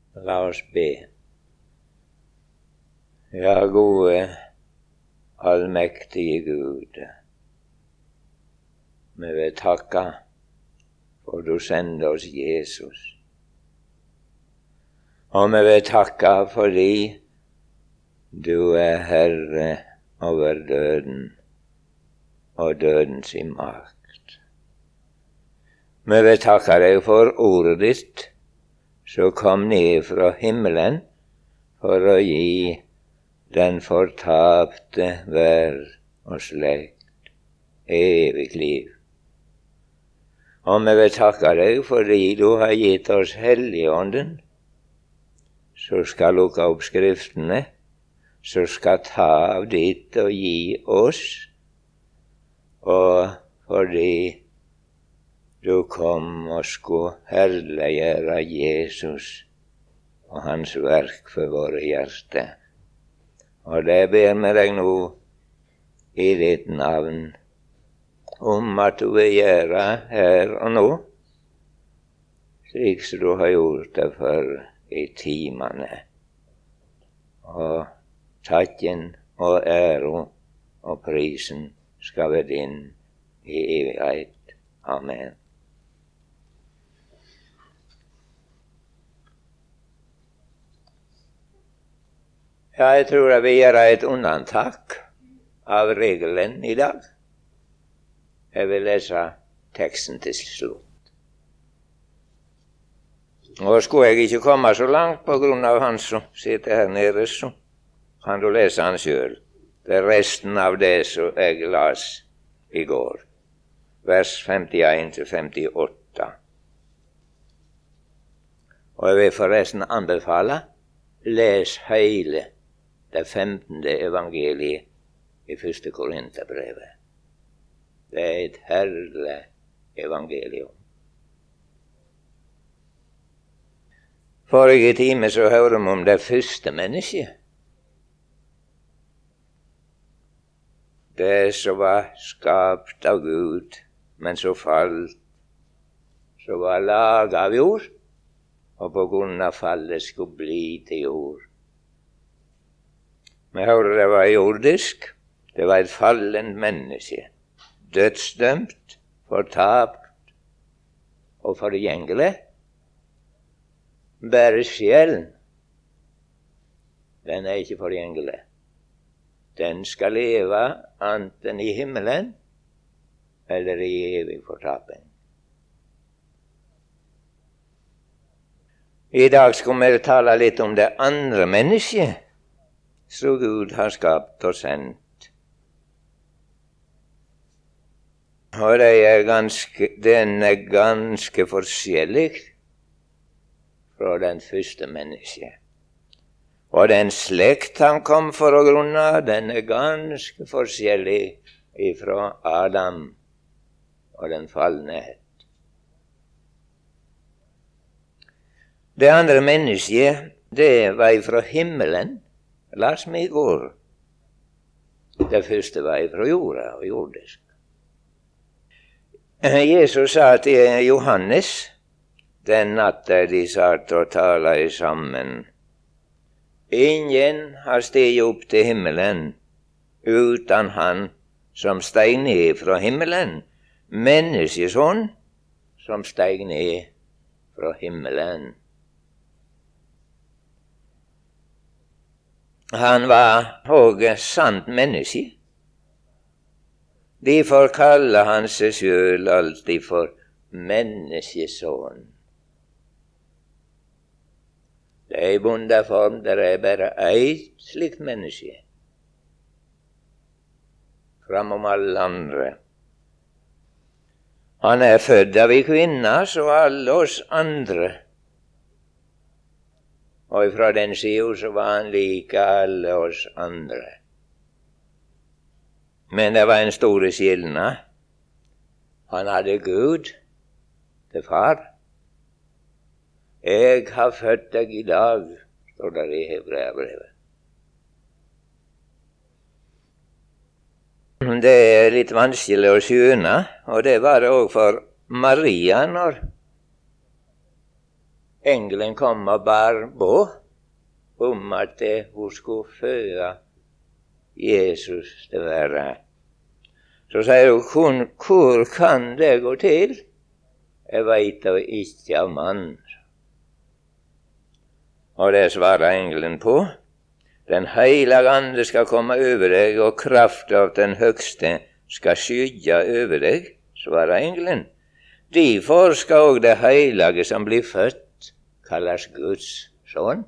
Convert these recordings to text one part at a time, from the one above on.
La oss be. Ja, gode, allmektige Gud, vi vil takke for du sendte oss Jesus. Og vi vil takke fordi du Herre over døden og dødens makt. Vi vil takke deg for ordet ditt, som kom ned fra himmelen for å gi den fortapte verd og slekt evig liv. Og vi vil takke deg fordi du har gitt oss Helligånden, som skal lukke opp Skriftene, som skal ta av ditt og gi oss, og fordi du kom og skulle herliggjøre Jesus og hans verk for våre hjerter. Og det ber vi deg nå i ditt navn om at du vil gjøre her og nå, slik som du har gjort det før i timene. Og takken og ære og prisen skal være din i evighet. Amen. Ja, jeg tror jeg vil gjøre et unntak av regelen i dag. Jeg vil lese teksten til slutt. Og skulle jeg ikke komme så langt på grunn av han som sitter her nede, så kan du lese han selv. Det er resten av det som jeg las i går. Vers 51 til 58. Og jeg vil forresten anbefale, les hele det 15. evangeliet i 1. Korinterbrevet. Det er et herlig evangelium. Forrige time så hørte vi om det første mennesket. Det som var skapt av Gud, men så falt, som var laget av jord, og på grunn av fallet skulle bli til jord. Vi hørte det var jordisk, det var et fallent menneske, dødsdømt, fortapt og forgjengelig. Bare sjelen, den er ikke forgjengelig. Den skal leve enten i himmelen eller i evig fortaping. I dag skal vi tale litt om det andre mennesket som Gud har skapt og sendt. Og den er ganske forskjellig fra den første mennesket. Og den slekt han kom for å grunne, den er ganske forskjellig ifra Adam og den fallenhet. Det andre mennesket, det var ifra himmelen, las meg i går. Det første var ifra jorda og jordisk. Jesus sa til Johannes, den natta de satt og talte sammen, ingen har steget opp til himmelen uten han som steg ned fra himmelen, menneskesånn som steg ned fra himmelen. Han var også sant menneske. Derfor kaller han seg selv alltid for menneskesånn. Det er i bondeform, det er bare ett slikt menneske framom alle andre. Han er født av en kvinne, så alle oss andre. Og fra den siden så var han like alle oss andre. Men det var en stor skillnad. Han hadde Gud til far. Jeg har født deg i dag, står det i Hebreabrevet. Det er litt vanskelig å skjønne, og det var det også for Maria når engelen kom og bar båd om at hun skulle føde Jesus til verden. Så sier hun, hvor kan det gå til? Jeg vet da ikke av mann. Og det svarer engelen på. Den heilige ande skal komme over deg, og kraft av den høgste skal skygge over deg, svarer engelen. Derfor skal også det heilige som blir født, kalles Guds sønn.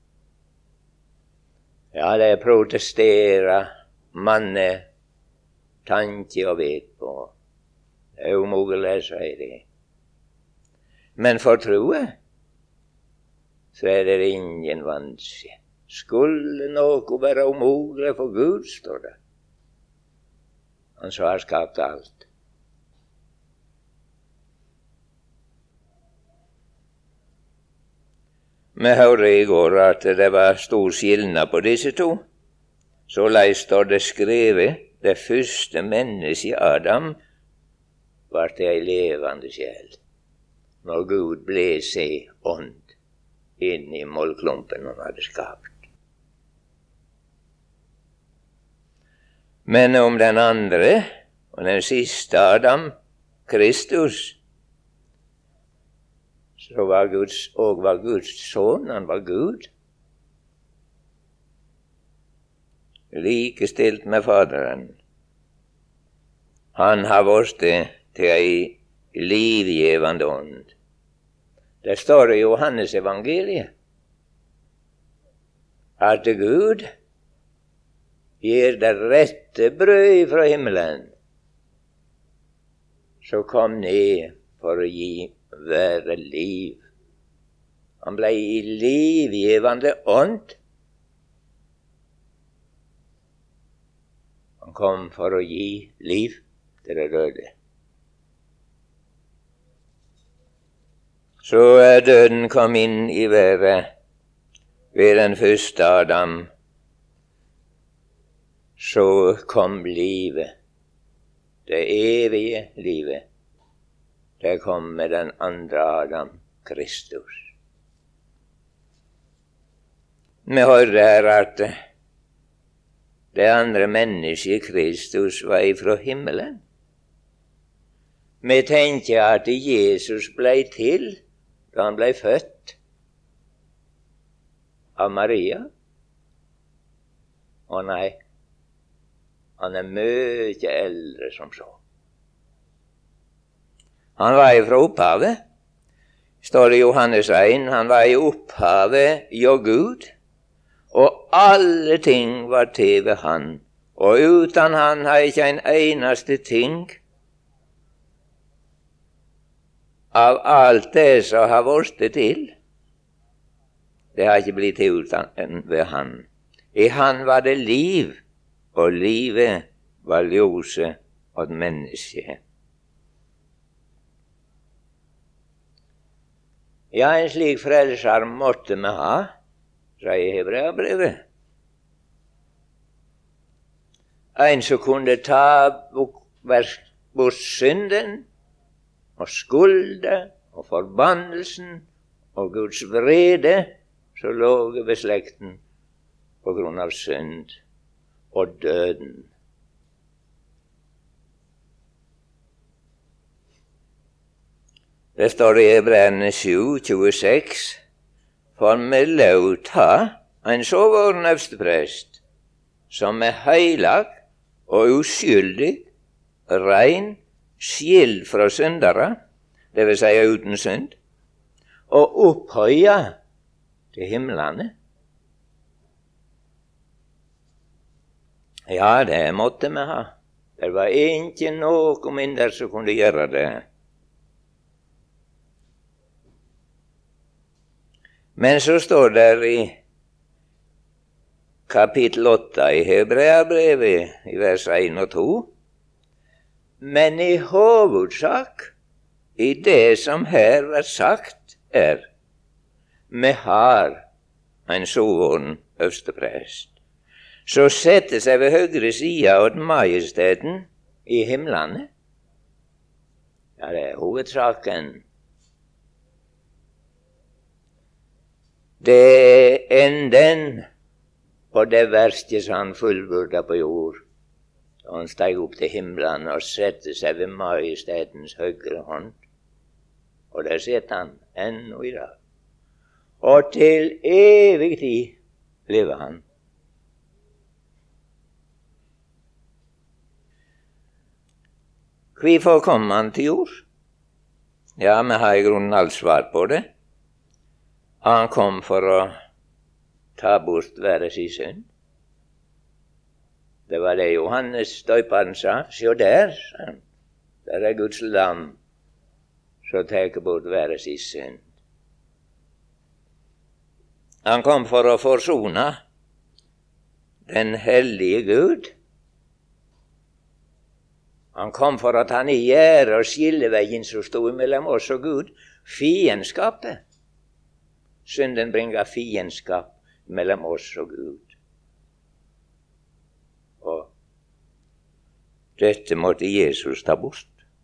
Ja, det protesterer manne tanke og vet på. Det er umulig, sier de. Men for troe, så er det ingen vanskelig. Skulle noe være umulig for Gud, står det. Han som har skapt alt. Vi hørte i går at det var stor skilnad på disse to. Såleis står det skrevet, det første mennesket Adam var til ei levende sjel, når Gud bles i ånd inn i målklumpen han hadde skapt. Men om den andre og den siste Adam, Kristus, så var Guds sønn, han var Gud, likestilt med Faderen. Han har vært til ei livgivende ånd. Det står i Johannes evangeliet at Gud gir det rette brød fra himmelen, så kom ned for å gi være liv. Han ble i livgivende ånd. Han kom for å gi liv til det døde. Så døden kom inn i verden ved den første Adam. Så kom livet, det evige livet. Det kom med den andre Adam, Kristus. Vi hørte her at det andre mennesket, Kristus, var ifra himmelen. Vi tenker at Jesus ble til da han ble født av Maria. Å nei, han er mye eldre som så. Han var ifra opphavet. Står det i Johannes 1, han var i opphavet hjå Gud, og alle ting var til ved han, og uten han har ikke en eneste ting av alt det som har vært til. Det har ikke blitt til uten ved han. I han var det liv, og livet var ljoset åt mennesket. Ja, en slik frelser måtte vi ha, sier Hebreabrevet. En som kunne ta bort synden og skulda og forbannelsen og Guds vrede som lå ved slekten på grunn av synd og døden. Det står i Hebreerne 7:26, for vi låt ha en såvåren øversteprest, som er heilag og uskyldig, rein, skilt fra syndere, det vil si uten synd, og opphøya til himlene. Ja, det måtte vi ha. Det var ikke noe mindre som kunne gjøre det. Men så står det i kapittel 8 i Hebreabrevet, i vers 1 og 2, men i hovedsak, i det som her er sagt, vi har en såvåren øversteprest, så setter seg ved høyre side åt majesteten i himlene. Ja, det er hovedsaken. det enden på det verste som han fullbyrda på jord. Og han steg opp til himmelen og sette seg ved majestetens høyre hånd. Og der sitter han ennå i dag. Og til evig tid lever han. Hvorfor kom han til jord? Ja, vi har i grunnen alt svar på det. Han kom for å ta bort verdens synd. Det var det Johannes døperen sa. Se der, sa han. Der er Guds lam som tar bort verdens synd. Han kom for å forsone den hellige Gud. Han kom for at han i gjerde og skilleveien som stod mellom oss og Gud, fiendskapet. Synden bringer fiendskap mellom oss og Gud. Og dette måtte Jesus ta bort.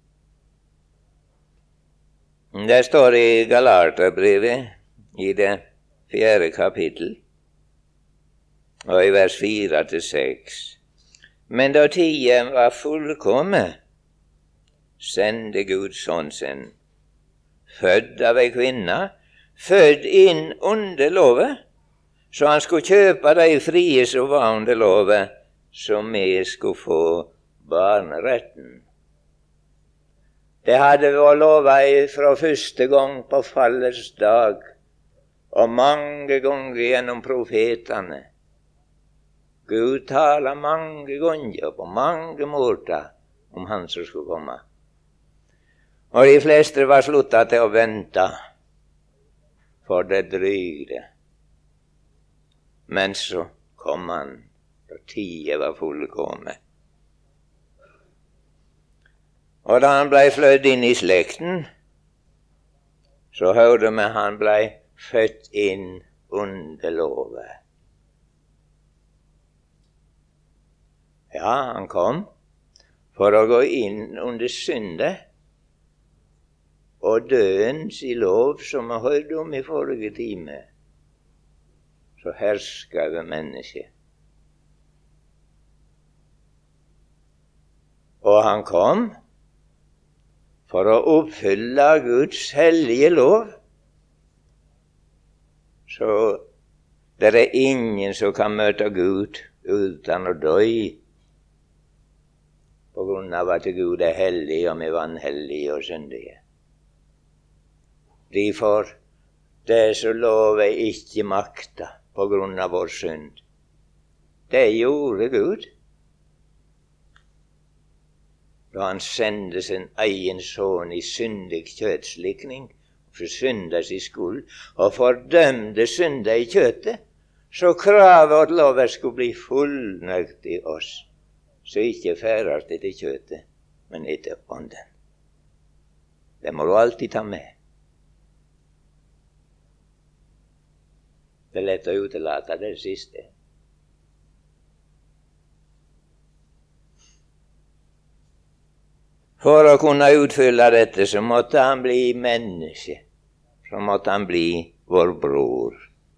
Det står i Galaterbrevet, i det 4. kapittel, og i vers 4-6. Men da tiden var fullkommen, sendte Gud sønnen sin, født av ei kvinne, født inn under loven, så han skulle kjøpe de frie som var under loven, så vi skulle få barneretten. Det hadde vært lovet fra første gang på fallets dag, og mange ganger gjennom profetene. Gud taler mange ganger på mange måter om han som skulle komme. Og de fleste var sluttet til å vente, for det drøyde. Men så kom han, da tiden var fullkommen. Og da han blei flødd inn i slekten, så hørte vi han blei født inn under loven. Ja, han kom for å gå inn under syndet og dødens i lov, som vi hørte om i forrige time, så hersker over mennesket. Og han kom for å oppfylle Guds hellige lov. Så det er ingen som kan møte Gud uten å dø, på grunn av at Gud er hellig, og vi er vanhellige og syndige. Derfor, det som loven ikke makta på grunn av vår synd, det gjorde Gud. Da han sendte sin egen sønn i syndig kjøtslikning, for syndas i skuld, og fordømte synda i kjøttet, så kravet at loven skulle bli fullnøgt i oss, så ikke ferdast etter kjøttet, men etter ånden. Det må du alltid ta med. Det er lett å utelate det siste. For å kunne utfylle dette, så måtte han bli menneske. Så måtte han bli vår bror.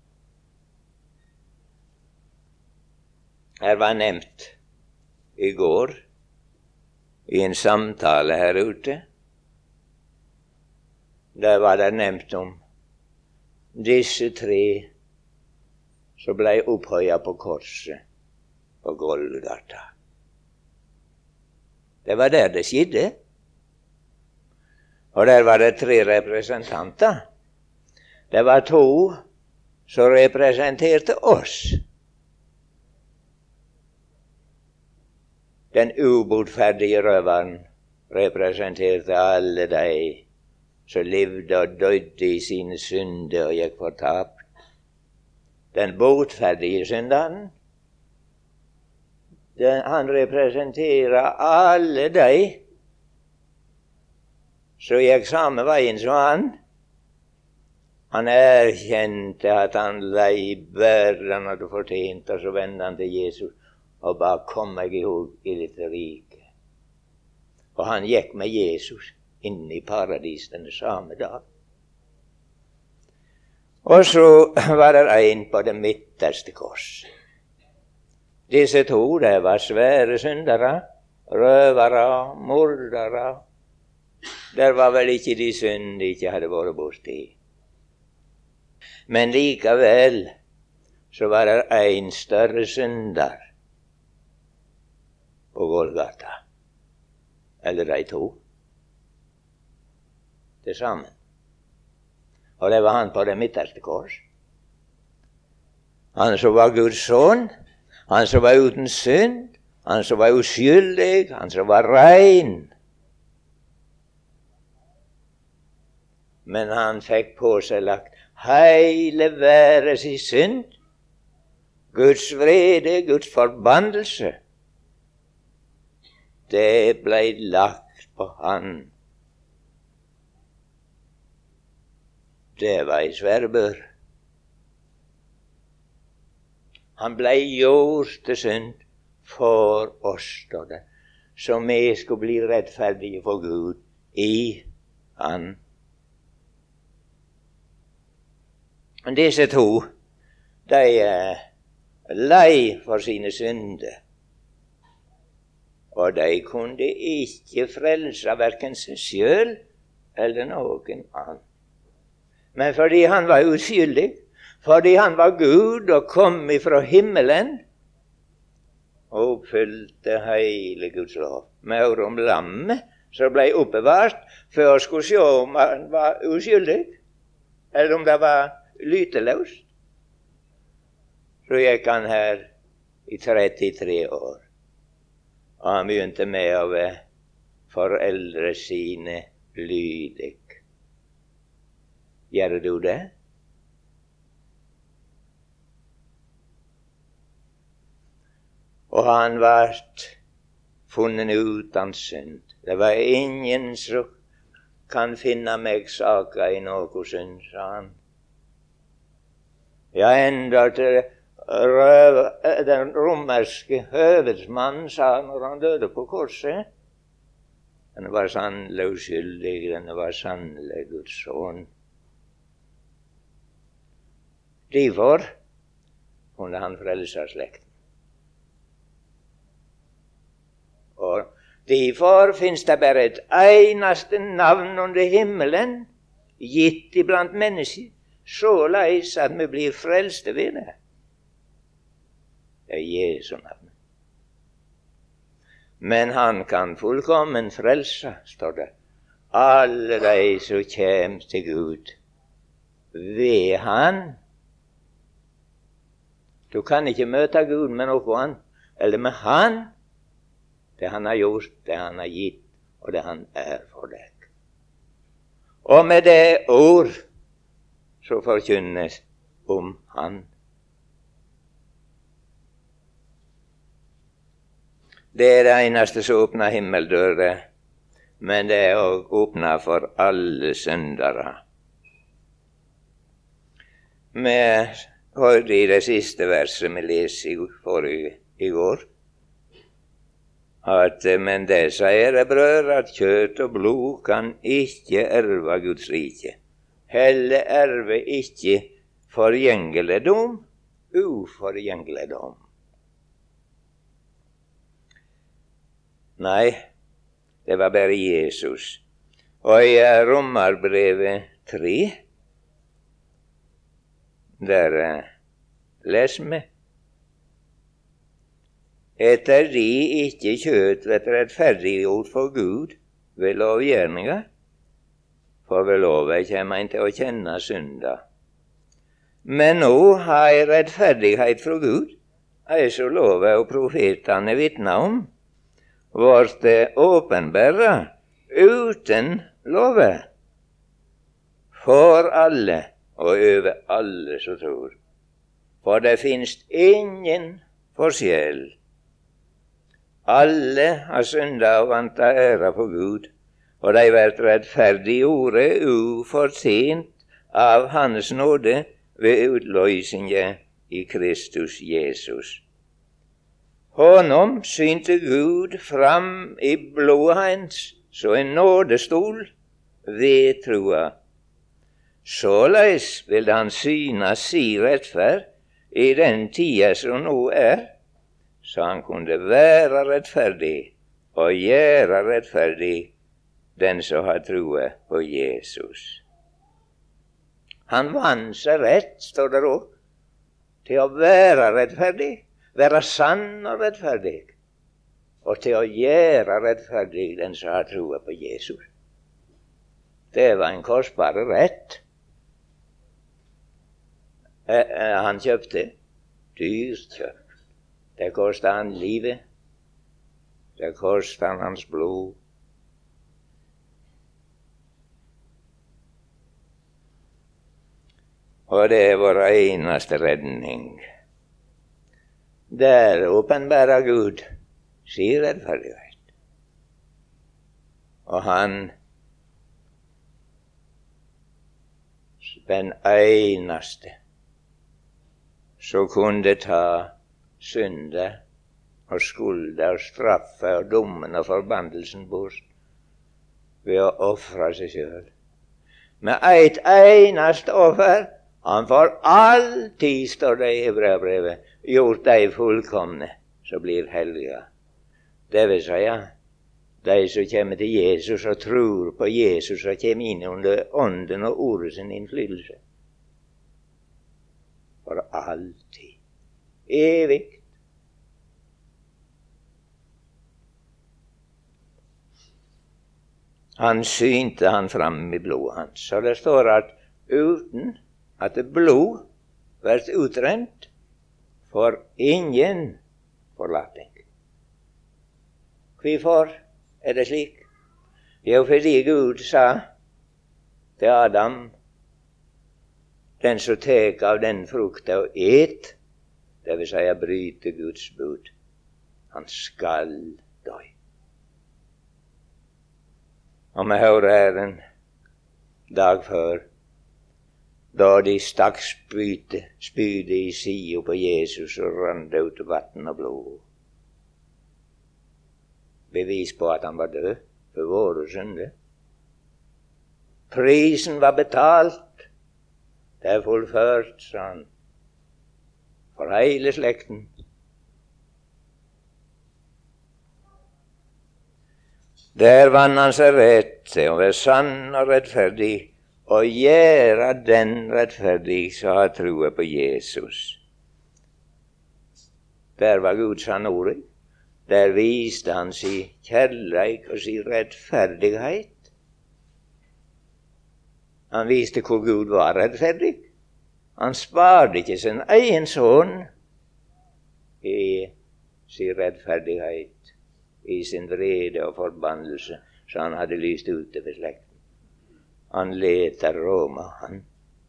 Her var nevnt i går, i en samtale her ute, der var det nevnt om disse tre som ble opphøyet på korset på Golgata. Det var der det skjedde. Og der var det 3 representanter. Det var 2 som representerte oss. Den ubotferdige røveren representerte alle de som levde og døde i sine synder og gikk fortapt. Den botferdige synderen, han representerer alle de som gikk samme veien som han. Han erkjente at han lei verre han hadde fortjent, og så vendte han til Jesus og bare kom meg i hug i ditt rike. Og han gikk med Jesus inn i paradis den samme dag. Og så var det en på det midterste kors. Disse to, det var svære syndere, røvere, mordere. Der var vel ikke de synd de ikke hadde vært borti. Men likevel så var det en større synder på Golgata. Eller de to. Det sammen. Og det var han på det midterste kors. Han som var Guds sønn, han som var uten synd, han som var uskyldig, han som var rein. Men han fikk på seg lagt hele verdens i synd, Guds vrede, Guds forbannelse. Det ble lagt på han. Det var ei sværbør. Han ble gjort til synd for oss, står det, så vi skulle bli rettferdige for Gud i han. Disse to, de lei for sine synder, og de kunne ikke frelse hverken seg sjøl eller noen annen. Men fordi han var uskyldig, fordi han var Gud og kom ifra himmelen og oppfylte hele Guds lov med ord om lammet som ble oppbevart for å skulle se om han var uskyldig, eller om det var lyteløst. Så gikk han her i 33 år, og han begynte med å være foreldre sine lydig. Gjør du det? Og han ble funnet uten synd. Det var ingen som kan finne meg saker i noe synd, sa han. Ja, enda til den romerske høvedsmannen sa når han døde på korset. Den var sannelig uskyldig, den var sannelig Guds sønn. Derfor kunne han frelse slekten. Og derfor finnes det bare et eneste navn under himmelen, gitt iblant mennesker, såleis at vi blir frelste ved det. Det er Jesu navn. Men han kan fullkommen frelse, står det, alle de som kommer til Gud ved han. Du kan ikke møte Gud med noe annet, eller med han, det han har gjort, det han har gitt, og det han er for deg. Og med det ord så forkynnes om han. Det er det eneste som åpner himmeldører, men det er også åpnet for alle syndere. Vi hørte i det siste verset vi leser i går, at men det sier det, brødre, at kjøtt og blod kan ikke erve Guds rike. Heller erve ikke forgjengeligdom, uforgjengeligdom. Nei, det var bare Jesus. Og i Romerbrevet 3, der leser vi: etter de ikke kjøt vet rettferdiggjort for Gud ved lovgjerninger, for ved loven kommer en til å kjenne synda. Men nå har ei rettferdighet fra Gud, ei som loven og profetene vitner om, vart det åpenbæra uten loven, for alle og over alle som tror. For det finnes ingen forskjell. Alle har synda og vanta æra for Gud, og de vert rettferdiggjorde ufortjent av Hans nåde ved utløysinga i Kristus Jesus. Honom synte Gud fram i blodet hans så en nådestol ved trua, Såleis vil han syne si rettferd i den tida som nå så han kunne være rettferdig og gjøre rettferdig den som har troa på Jesus. Han vant seg rett, står det også, til å være rettferdig, være sann og rettferdig, og til å gjøre rettferdig den som har troa på Jesus. Det var en kostbar rett. Han kjøpte, dyrt kjøpt. Det kostet han livet. Det kostet han hans blod. Og det er vår eneste redning. Der åpenbærer Gud sin rettferdighet. Og han, den eneste, som kunne ta synde og skulde og straffe og dommen og forbannelsen bort ved å ofre seg selv. Med et eneste offer, han får alltid, står det i Hebreabrevet, gjort de fullkomne som blir hellige. Det vil si, de som kommer til Jesus og tror på Jesus og kommer inn under ånden og ordet sin innflytelse. For alltid. Evig. Han synte han fram i blodet hans. Så det står at uten at blod blir utrent, for ingen forlating. Hvorfor det slik? Jo, fordi Gud sa til Adam, den som tek av den frukta og et, det vil si å bryte Guds bud, han skal dø. Og vi hører her en dag før, da de stakk spydet i sida på Jesus og rant ut vann og blod. Bevis på at han var død for våre synder. Prisen var betalt. Det er fullført, sa han, for hele slekten. Der vann han seg rett til å være sann og rettferdig, og gjøre den rettferdig som har troa på Jesus. Der var Guds ord. Der viste han sin kjærleik og sin rettferdighet. Han viste hvor Gud var rettferdig. Han sparte ikke sin egen sønn i sin rettferdighet, i sin vrede og forbannelse, så han hadde lyst ut over slekten. Han leter Roma, han.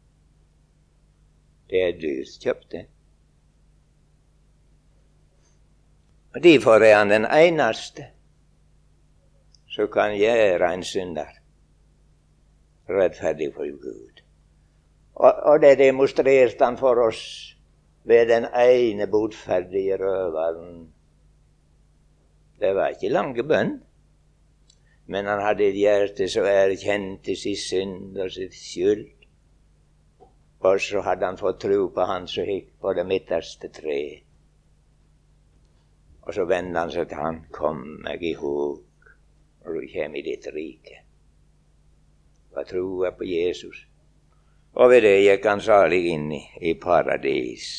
Det er dyrt kjøpt, det. Og derfor er han den eneste som kan gjøre en synder rettferdig for Gud. Og det demonstrerte han for oss ved den ene botferdige røveren. Det var ikke lange bønn, men han hadde et hjerte som erkjente sin synd og sitt skyld. Og så hadde han fått tro på han som gikk på det midterste treet. Og så vendte han seg til han, kom meg i håg når du kommer i ditt rike. Var troa på Jesus. Og ved det gikk han salig inn i paradis.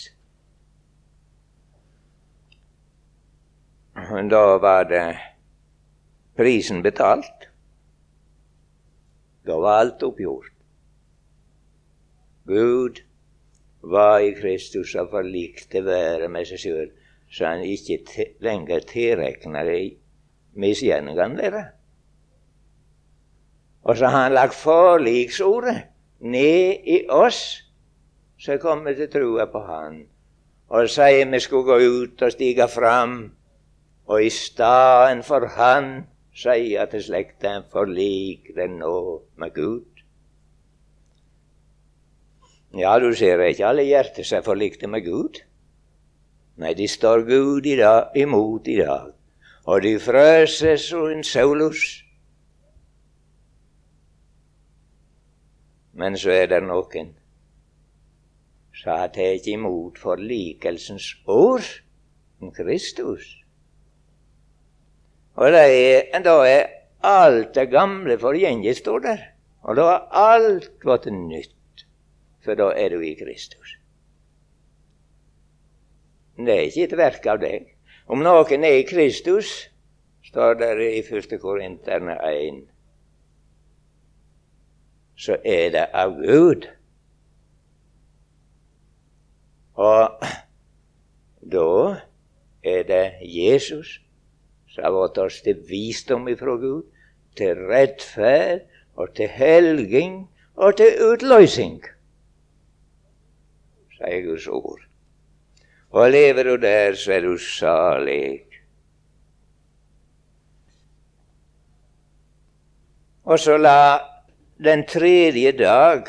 Da var det prisen betalt. Da var alt oppgjort. Gud var i Kristus og forlikte været med seg selv, så han ikke lenger tilrekner det misgjerningene deres. Og så har han lagt forliksordet ned i oss, så kommer til troa på han. Og sier vi skulle gå ut og stige fram, og i staden for han sier til slekten, forlik den nå med Gud. Ja, du ser ikke alle hjerter som forlikte med Gud. Nei, de står Gud imot i dag. Og de frøser som en Saulus. Men så er det noen som har tatt imot forlikelsens ord om Kristus. Og da er alt det gamle forgjengeligt, står der. Og da har alt gått nytt, for da er du i Kristus. Det er ikke et verk av deg. Om noen er i Kristus, står det i 1. Korinterne 1, så er det av Gud. Og da er det Jesus som har gått oss til visdom ifra Gud, til rettferd og til helging og til utløsing, sier Guds ord. Og lever du der, så er du salig. Og så la den tredje dag,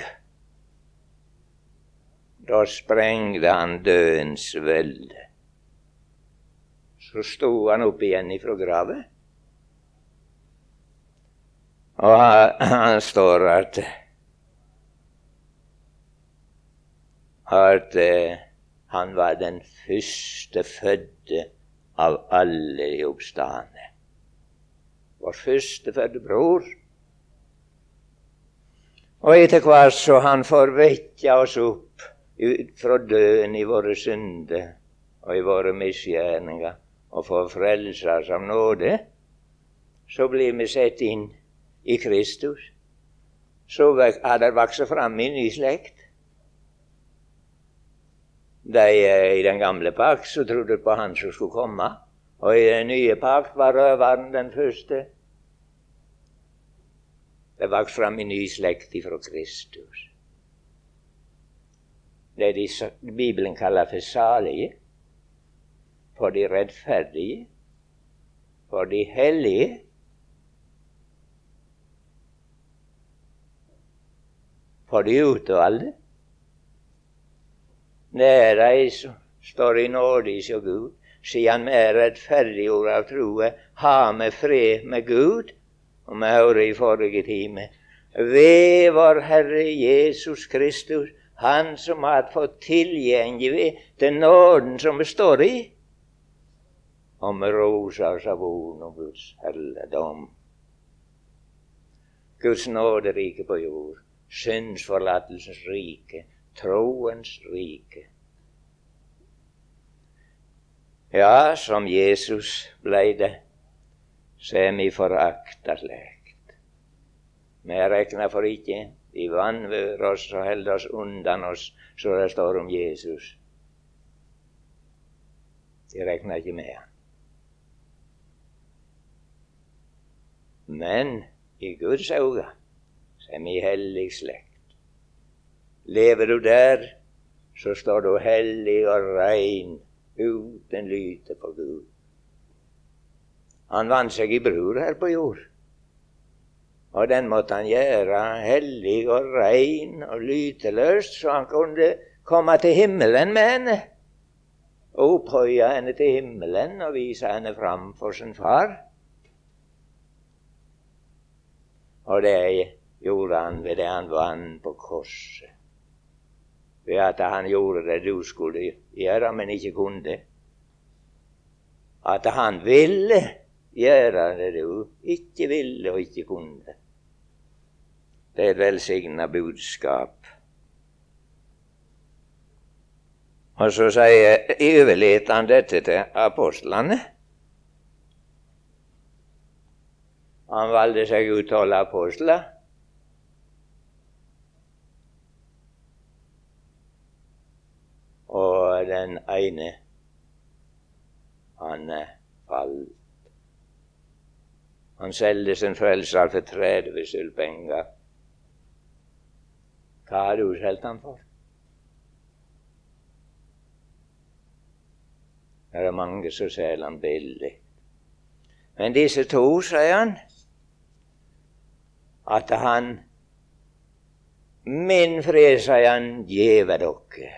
da sprengte han dødens velde. Så stod han opp igjen ifra graven. Og han står at han var den første fødde av alle de oppstående. Vår første fødde bror. Og etter hvert så han forvekja oss opp ut fra døden i våre synder og i våre misgjerninger, og for frelsers av nåde, så blir vi sett inn i Kristus. Så har det vokset fram i ny slekt. De i den gamle pakt så trodde på han som skulle komme, og i den nye pakt var røveren den første. Det vokste fram i ny slekt ifra Kristus. Det Bibelen kaller for salige, for de rettferdige, for de hellige, for de utvalgte. Det er de som står i nåde hos Gud, siden vi er rettferdiggjort av troe, har vi fred med Gud. Og vi hørte i forrige time, ved vår Herre Jesus Kristus, han som har fått tilgjengelig til nåden som vi står i, og vi roser oss av ord om Guds helligdom. Guds nåderike på jord, syndsforlatelsens rike, troens rike. Ja, som Jesus blei det, så er vi forakta slekt. Vi regner for ikke, de vanvør oss og holder oss undan oss, så det står om Jesus. De regner ikke med han. Men i Guds øyne så er vi hellig slekt. Lever du der, så står du hellig og rein, uten lyte på Gud. Han vant seg i bror her på jord, og den måtte han gjøre hellig og rein og lyteløst, så han kunne komme til himmelen med henne, og opphøye henne til himmelen og vise henne fram for sin far. Og det gjorde han ved det han vant på korset. Ved at han gjorde det du skulle gjøre, men ikke kunne. At han ville gjøre det du ikke ville og ikke kunne. Det er et velsignet budskap. Og så overleter han dette til apostlene. Han valgte seg ut 12 apostler. Og den ene, han falt. Han selgte sin frelser for 30 sølvpenger. Hva har du solgt han for? Det er mange som selger han billig. Men disse to, sier han, at han, min fred, sier han, gjeve dere.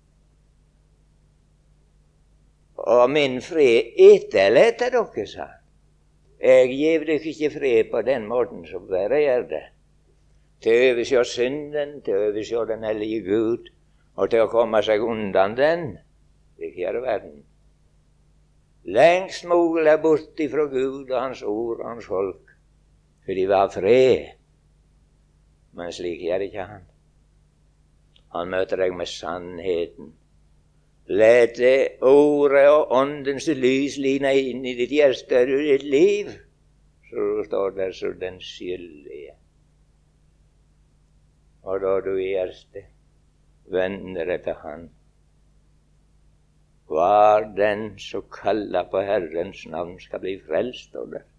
Og min fred etterlater dere, sa han. Jeg gjev dere ikke fred på den måten som bare gjør det. til å overse synden, til å overse den hellige Gud, og til å komme seg undan den, slik er det verden. Lengst mulig bort ifra Gud og hans ord og hans folk, for de var fred. Men slik er det ikke han. Han møter deg med sannheten. Let det ordet og åndens lys line inn i ditt hjerte og ditt liv, så du står der som den skyldige. Og da du i hjertet vender deg til han. Hver den som kaller på Herrens navn skal bli frelst, står det.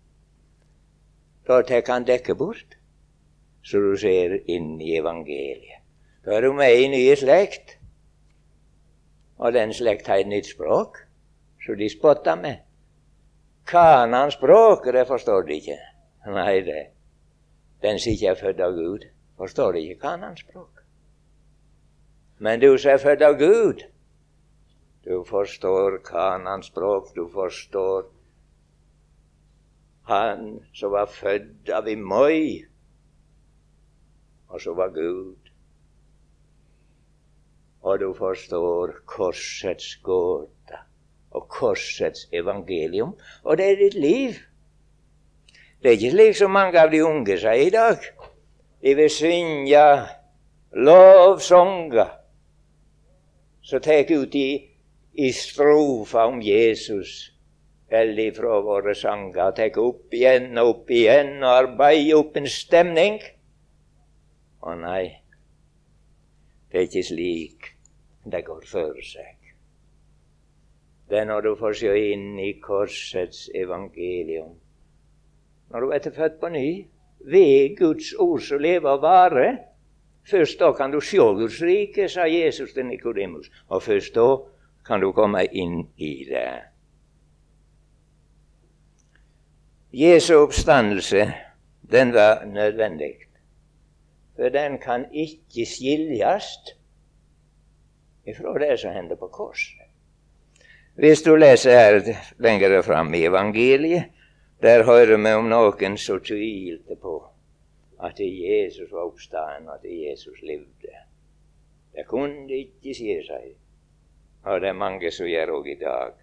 Da tek han dekket bort, så du ser inn i evangeliet. Da er du med i nye slekt, og den slekt har et nytt språk, så de spotter med. Kanans språk, det forstår de ikke. Nei, den som ikke er født av Gud, forstår ikke Kanans språk. Men du som er født av Gud, du forstår Kanans språk, du forstår han som var født av en møy, og som var Gud. Og du forstår korsets gåte og korsets evangelium, og det er ditt liv. Det er ikke slik som mange av de unge sier i dag. De vil synge lovsanger, så tek ut i strofa om Jesus, eller fra våre sanger, tek opp igjen og arbeide opp en stemning. Å nei, det er ikke slik det går for seg. Det er når du får se inn i korsets evangelium. Når du er født på ny, ved Guds ord som lever og varer, først da kan du se Guds rike, sa Jesus til Nikodemus, og først da kan du komme inn i det. Jesu oppstandelse, den var nødvendig, for den kan ikke skiljast ifra det som hender på korset. Hvis du leser her lenger fram i evangeliet, der hører vi om noen som tvilte på at Jesus var oppstanden, at Jesus levde. Det kunne ikke skje seg, og det er mange som gjør også i dag.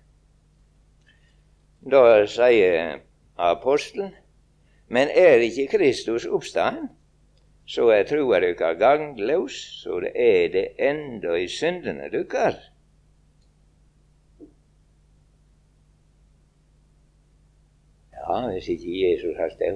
Da sier apostelen, men er ikke Kristus oppstanden, så er troa dykkar gangløs, så det er det enda i syndene dykkar. Ja, hvis ikke Jesus har stått,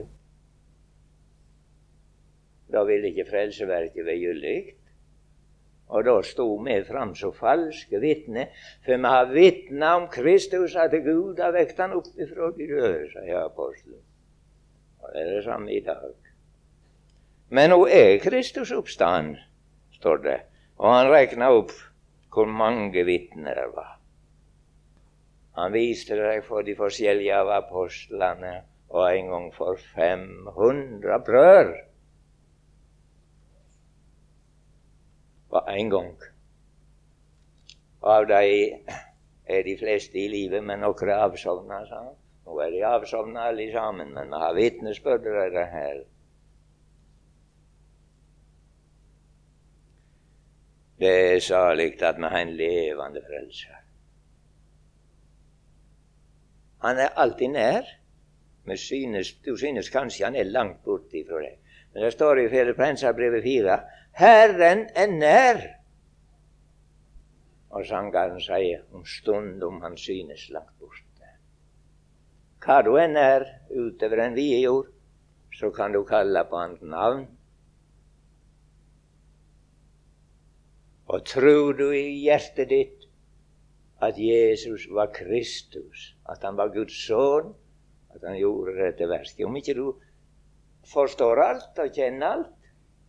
da vil ikke frelseverket være gyldig. Og da stod vi fram som falske vitner, for vi har vitnet om Kristus, at Gud har vekt han opp ifra de døde, sier apostelen. Og det er det samme i dag. Men nå er Kristus oppstanden, står det, og han regnet opp hvor mange vitner det var. Han viste det for de forskjellige av apostlene, og en gang for 500 brød. Og en gang. Av de er de fleste i livet, men noen er avsovnet, sa han. Nå er de avsovnet alle sammen, men vi har vitnesbyrd av det her. Det er salig at vi har en levende frelser. Han er alltid nær. Du synes kanskje han er langt borte ifra det. Men det står i Filippenserbrevet 4, Herren er nær. Og sangeren sier om stundom han synes langt borte. Hva du er nær utover en vide jord, så kan du kalle på hans navn. Og tror du i hjertet ditt at Jesus var Kristus, at han var Guds sønn, at han gjorde dette verket? Om ikke du forstår alt og kjenner alt,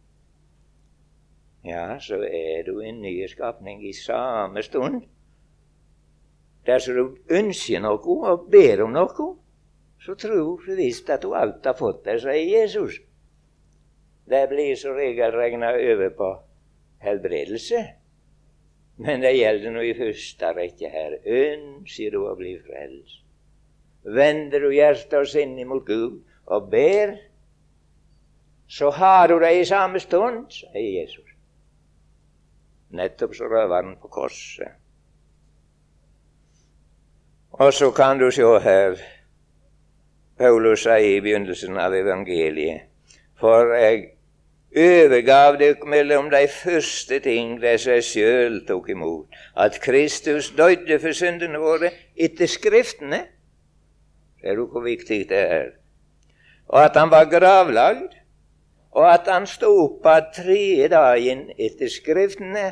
ja, så er du en ny skapning i samme stund. Dersom du ønsker noe og ber om noe, så tro for visst at du alt har fått det, sier Jesus. Det blir så regel regnet over på helbredelse. Men det gjelder nå i første rekke her. Ønsker du å bli frelst? Vender du hjertet og sinn imot Gud og ber, så har du det i samme stund, sier Jesus. Nettopp så røver han på korset. Og så kan du se her, Paulus sier i begynnelsen av evangeliet, for jeg overgav dere mellom de første ting det seg selv tok imot, at Kristus døde for syndene våre etter Skriftene. Ser du hvor viktig det er? Og at han var gravlagd, og at han stod opp av 3 dagen etter Skriftene.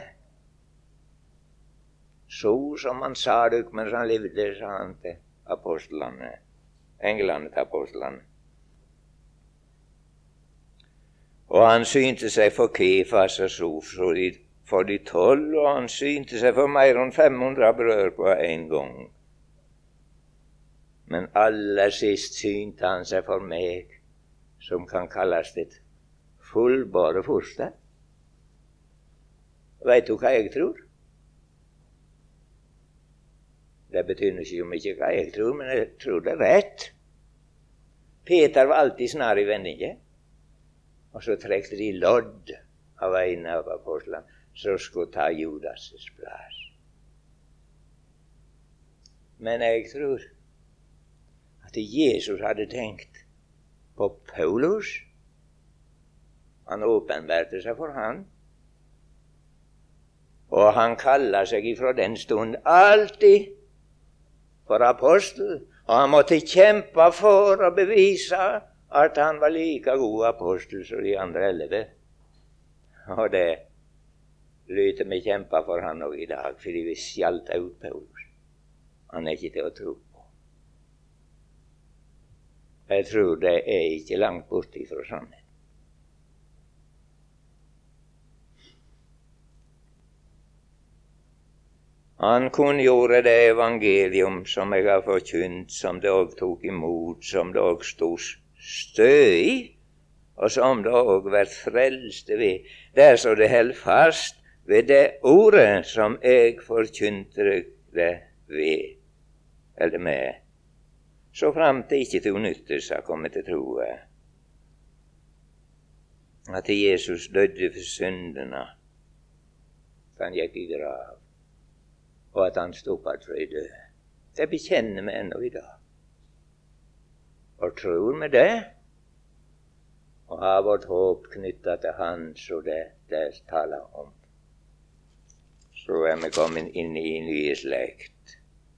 Så som han sa dere mens han levde, sa han til apostlene, englene til apostlene. Og han synte seg for Kefas og så for de 12, og han synte seg for mer enn 500 brødre på en gang. Men aller sist synte han seg for meg, som kan kalles et fullbare foster. Vet du hva jeg tror? Det betyr ikke mye hva jeg tror, men jeg tror det er rett. Peter var alltid snar i vendinge, og så trekte de lodd av en av apostlene, så skulle ta Judas' plass. Men jeg tror at Jesus hadde tenkt på Paulus. Han åpenbærte seg for han, og han kallet seg ifra den stund alltid for apostel, og han måtte kjempe for å bevise at han var like god apostel som de andre 11. Og det lyter vi kjempe for han også i dag, fordi vi skjalter ut Paulus. Han er ikke til å tro på. Jeg tror det er ikke langt borte fra sannheten. Han kunngjorde det evangelium som jeg har forkynt, som det også tok imot, som det også stod stø i, og som det også vært frelste ved. Det er så det held fast ved det ordet som jeg forkynte det ved, eller med, så fremt det ikke til nyttes har kommet til troe. At Jesus døde for syndene, han gikk i grav, og at han stod på 3 døde. Det bekjenner vi ennå i dag. Og tror vi det, og har vårt håp knyttet til han, så det taler om, så er vi kommet inn i nye slekt.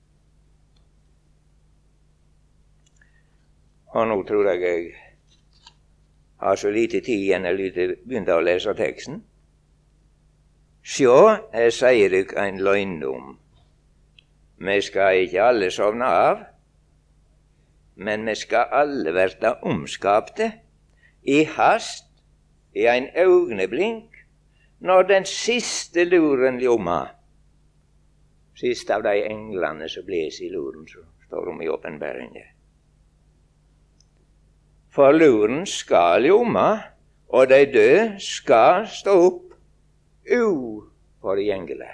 Og nå tror jeg har så lite tid igjen jeg begynte å lese teksten. Sjå, jeg sier dere en løgndom. Vi skal ikke alle sovne av, men vi skal alle verta omskapte i hast, i ein øyeblink, når den siste luren ljomma. Sist av de englene som bles i luren, så står de i åpenbæringen. For luren skal ljomma, og de døde skal stå opp uforgjengelig.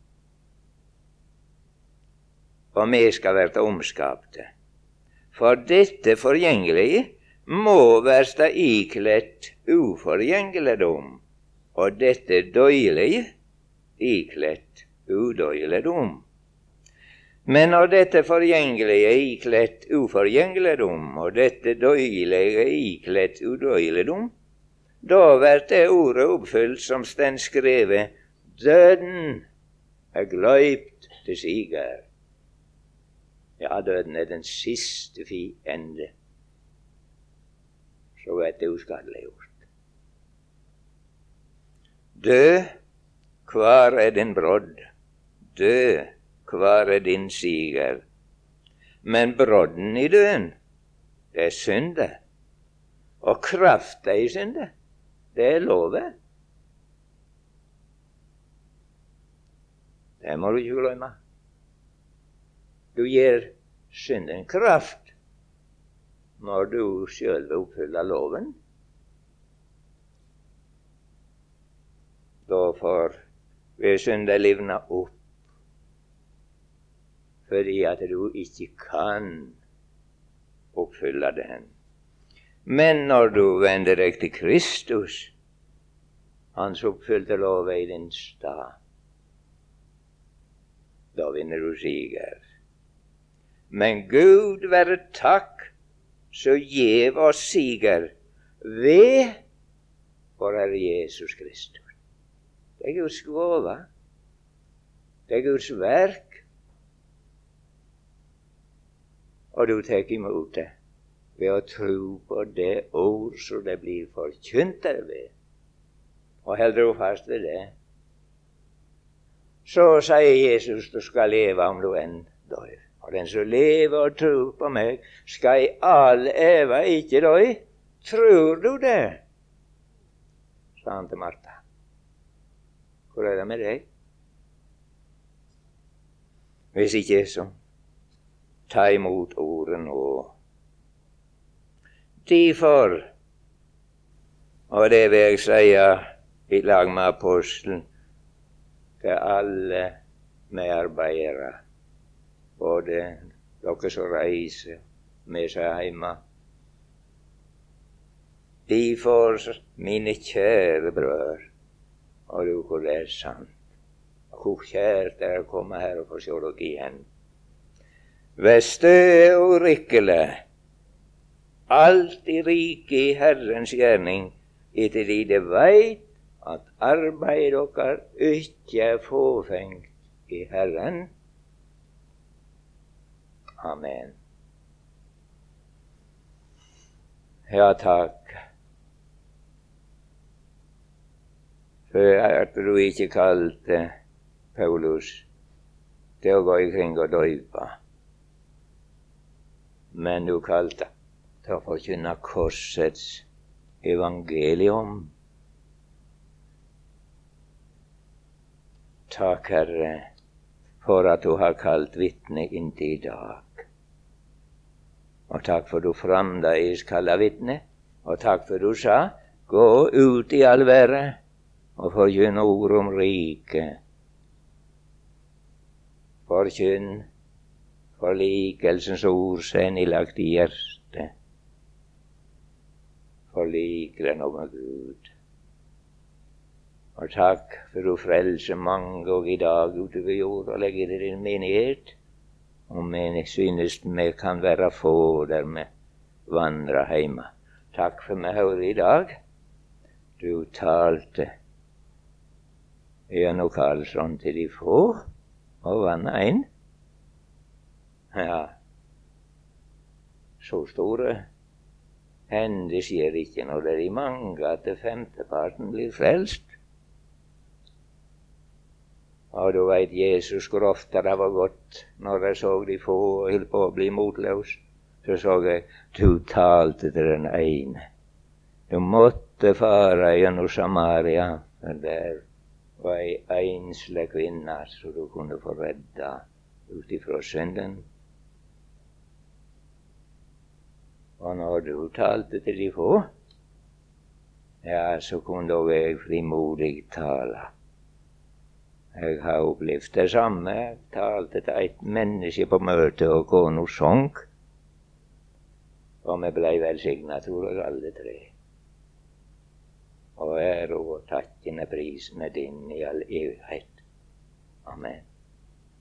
Og vi skal verta omskapte. For dette forgjengelige må verta iklett uforgjengeligdom, og dette døyelige iklett udøyeligdom. Men når dette forgjengelige er iklett uforgjengeligdom, og dette døyelige er iklett udøyeligdom, da vert det ordet oppfylt som stend skrevet, døden er gløypt til siger. Ja, døden er den siste fiende. Så er det uskadeliggjort. Dø, hvar er din brodd? Dø, hvar er din siger? Men brodden i døden, det er synde. Og krafta i synde, det er lovet. Det må du ikke glemme. Du gir synden kraft når du selv oppfyller loven. Da får vi synda livna opp, fordi at du ikke kan oppfylle den. Men når du vender deg til Kristus, hans oppfylte lov i din stad, da vinner du siger. Men Gud være takk, så gjev oss siger ved vår Herre Jesus Kristus. Det er Guds gåva. Det er Guds verk. Og du tar imot det ved å tro på det ord som det blir forkynt der ved. Og holder du fast ved det, så sier Jesus du skal leve om du enn dør. Og den som lever og tror på meg, skal i all eva ikke dø. Tror du det? Sa han til Martha. Hvor er det med deg? Hvis ikke så, ta imot ordet nå. Derfor, og det vil jeg si i lag med apostelen, til alle medarbeidere, både dere som reiser med seg hjemme. Derfor, mine kjære brødre, og du hvor det er sant, hvor kjært det er å komme her og få se dere igjen. Vestø og rikkele, alt i riket i Herrens gjerning, etter de veit at arbeid dere ikke er fåfengt i Herren. Amen. Ja, takk. For at du ikke kalte Paulus til å gå ikring og døype, men du kalte til å forkynne korsets evangelium. Takk, Herre, for at du har kalt vitne inntil i dag. Og takk for du fremdeles kaller vitne, og takk for du sa, gå ut i all verden og forkynn ord om riket. Forkynn forlikelsens ord sen ilagt i hjertet. Forlik deg nå med Gud. Og takk for du frelser mange og i dag utover jord og legger det i din menighet. Og men synes vi kan være få der vi vandrer hjemme. Takk for meg hører i dag. Du talte gjennom Karlsson til de få og vann ein. Ja, så store hender skjer ikke når det er de mange at det femteparten blir frelst. Og du vet Jesus hvor ofte det var godt når jeg så de få og holdt på å bli motløs. Så så jeg du talte til den ene. Du måtte fare gjennom Samaria, for der var ei enslig kvinne så du kunne få redda ut ifra synden. Og når du talte til de få, ja, så kunne jeg frimodig tale. Jeg har opplevd det samme. Jeg talte til et menneske på møte og kona sang. Og vi ble velsignet, tror jeg, alle tre. Og ære og takken er prisen er din i all evighet. Amen.